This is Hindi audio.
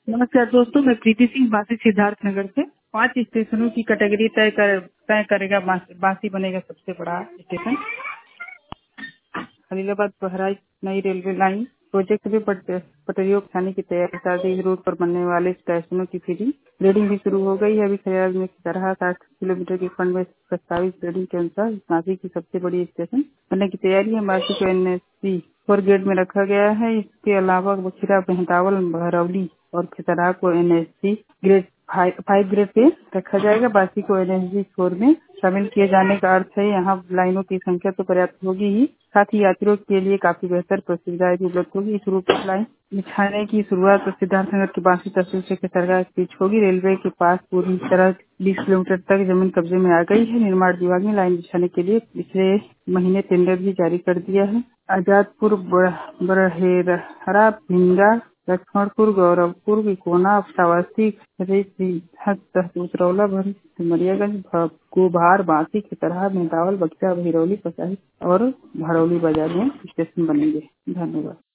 नमस्कार दोस्तों, मैं प्रीति सिंह बासी सिद्धार्थ नगर से 5 स्टेशनों की कैटेगरी तय करेगा बासी बनेगा सबसे बड़ा स्टेशन। खलीलाबाद बहराइच नई रेलवे लाइन प्रोजेक्ट में पटरियों को खाने की तैयारी। साथ ही इस रूट पर बनने वाले स्टेशनों की फ्री रेडिंग भी शुरू हो गई है। अभी खैराबाद में की तरह 60 किलोमीटर के खंड में प्रस्तावित रेडिंग के अनुसार बासी की सबसे बड़ी स्टेशन बनने की तैयारी है। बासी को NSC 4 ग्रेड में रखा गया है। इसके अलावा बखिरा, मेहतावल, बहरौली और खितरा को NSC ग्रेड 5 ग्रेड पे रखा जाएगा। बासी को NSC 4 में शामिल किए जाने का अर्थ है यहाँ लाइनों की संख्या तो पर्याप्त होगी ही, साथ ही यात्रियों के लिए काफी बेहतर सुविधाएं भी उपलब्ध होगी। इस रूट पर लाइन बिछाने की शुरुआत तो सिद्धार्थनगर की बासी तहसील से सरकार के बीच होगी। रेलवे के पास पूरी तरह 20 किलोमीटर तक जमीन कब्जे में आ गई है। निर्माण विभाग ने लाइन बिछाने के लिए पिछले महीने टेंडर भी जारी कर दिया है। आजादपुर, बड़हेरा, भिंगा, लक्ष्मणपुर, गौरवपुर, विकोना, श्रावस्ती, उतरौला, सिमरियागंज, गोभार, बासी, खितरहा, मेहतावल, बक्सर, बहिरौली, पचाही और भरौली बाजार में स्टेशन बनेंगे। धन्यवाद।